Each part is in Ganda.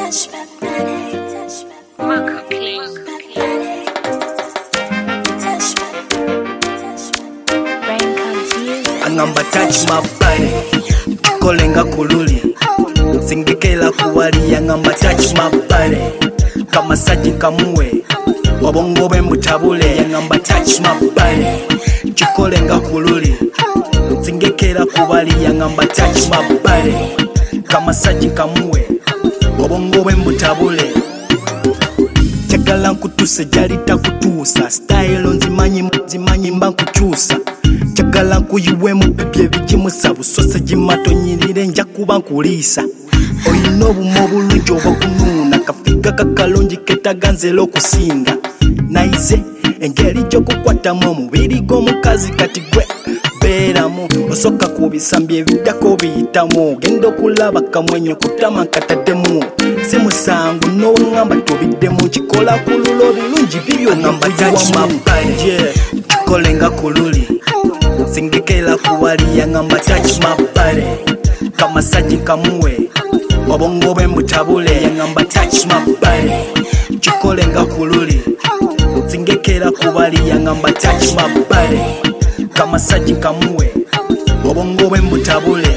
touch my body, touch my body, touch my brain confused. Angamba touch my body, kolenga kululi, singekela kuwali. Angamba touch my body, kama saji kamuwe, wabongo bembutabule. Angamba touch my body, chikolenga kululi, singekela kuwali. Angamba touch my body, kama saji kamuwe, wabongo bembutabule. Chagala nkutuse jalita kutusa, style nzimanyi mba nkuchusa. Chagala nkuyiwemu bibye bijimusa, busose jimato nyirire nja kuba nkulisa. Oyina obumo obulungi obw'okununa, kafiga kakalungi ketaganzera okusinga. Naize engeri gy'okukwatamu omubiri gw'omukazi kati gwe beeramu. Osooka kubisambi ebiddako biyitamu, genda okulaba kamwenyo kutama nkataddemu. Si musango n'owaŋŋamba tobiddemu, kikola kulula obulungi bibyo ngamba takiwamu. Kikolenga kululi, singekela kuwali. Yangamba touch my body, kama saji kamuwe, wabongo bembutabule. Yangamba touch my body, kikolenga kululi, singekela kuwali. Yangamba touch my body, kama saji kamuwe, wabongo bembutabule.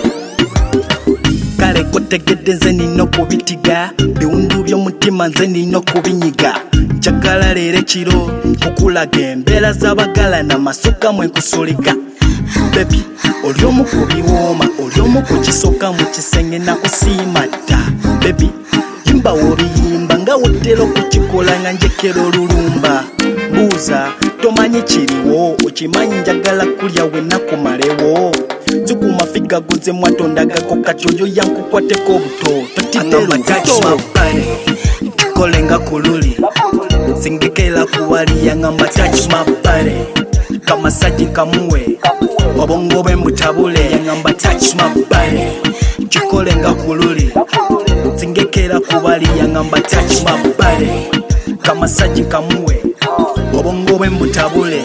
Kale kotegedde nze nina okubitiga, biwundu by'omutima nze nina okubinyiga. Njagala leero ekiro okulaga embeera z'abagala n'amasuka mwe nkusuliga. Baby, oli omu ku biwooma, oli omu ku kisooka mu kisenge nakusiima dda. Baby, yimba w'obiyimba nga wotera okukikola nga njekera olulumba. Buuza, tomanyi kiriwo, okimanyi njagala kulya we nakumalewo. Zukuma figa goze mwatonda gako kati oyo yankukwateko obuto. Angamba touch my body, kikolenga kululi, singekela kuwali. Yangamba touch my body, kama saji kamuwe, wabongo bembutabule. Yangamba touch my body, kikolenga kululi, singekela kuwali. Yangamba touch my body, kama saji kamuwe, wabongo bembutabule.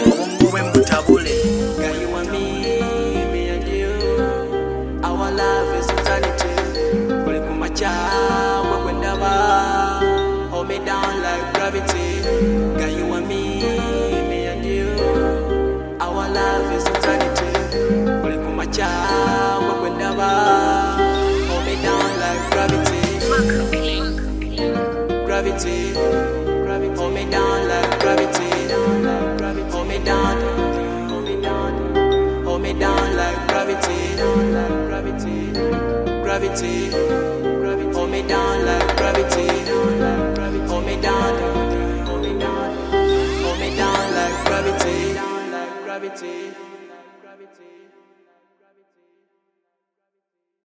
Hold me down like gravity. Girl, you and me and you. Our love is eternity. Hold me down like gravity. Gravity. Hold me down like gravity. Hold me down. Hold me down like gravity. Gravity. Hold me down like gravity. Hold me down. Hold me down like gravity.